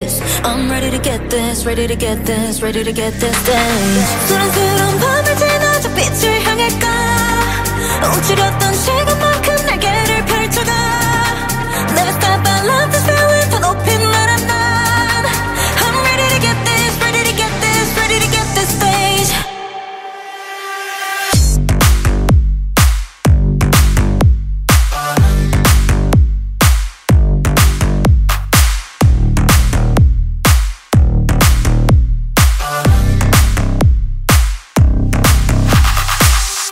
this. I'm ready to get this, ready to get this, ready to get this dance. 소란스러운 밤을 지나 저 빛을 향할까. 움츠렸던 시간